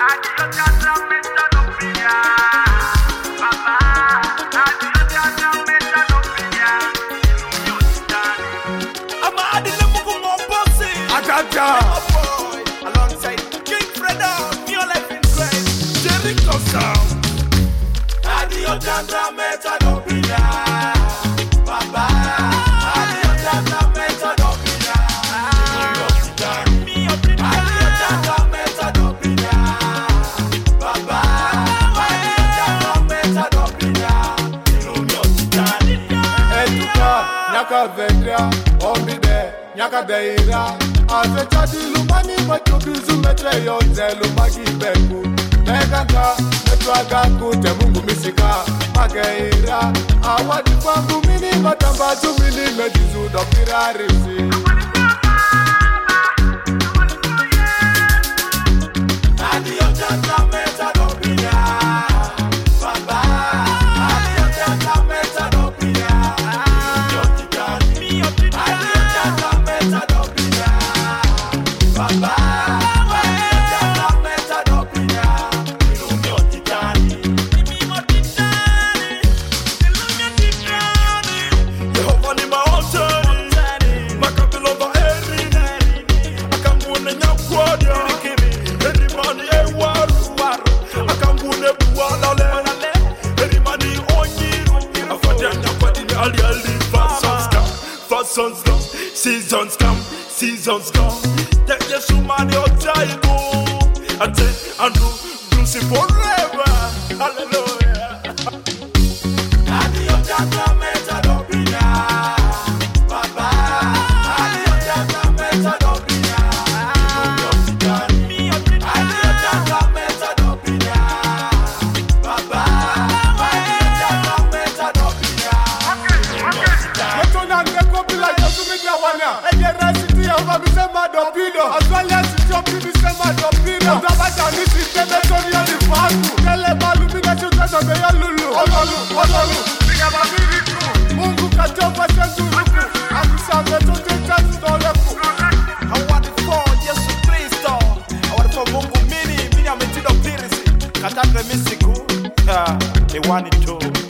Alongside King Freda, your life in Christ. Jericho sound. Adio Jandra Meta Dobina. Baba. Adio Jandra Meta Dobina. Adio Jandra Meta Dobina. Baba. Adio Jandra Meta Dobina. Etuka, Nyaka Vendra, Omide, Nyaka Deira. Ase chati lumani machubizu metre yonze lumagi beku Meganga metwaga kute mungu misika Mageira awadi kwangu mini matamba tumini mejizu dopira risi Adio janta meta dopira Baba Adio janta meta dopira Adio janta meta dopira Baba, seasons come. Take your money or die go. And do Brucey forever. Hallelujah. Adio Jandra Meta Dobina. Baba. Adio Jandra Meta Dobina. Adio Jandra Meta Dobina. Baba. Adio Jandra Meta Dobina. Okay. As well as it's your baby, sema dopino. Tabata ni sistema tonia ni faku. Kele balu mina chuta na beya lulu. Ololu. Biga babiri ku. Mungu kajoba chanzu luku. Akusanga tote chanzu doleku. I want it for Yesu Kristo. I want it for Mungu mini ametido pirisi. Katakre misiku. They want it too.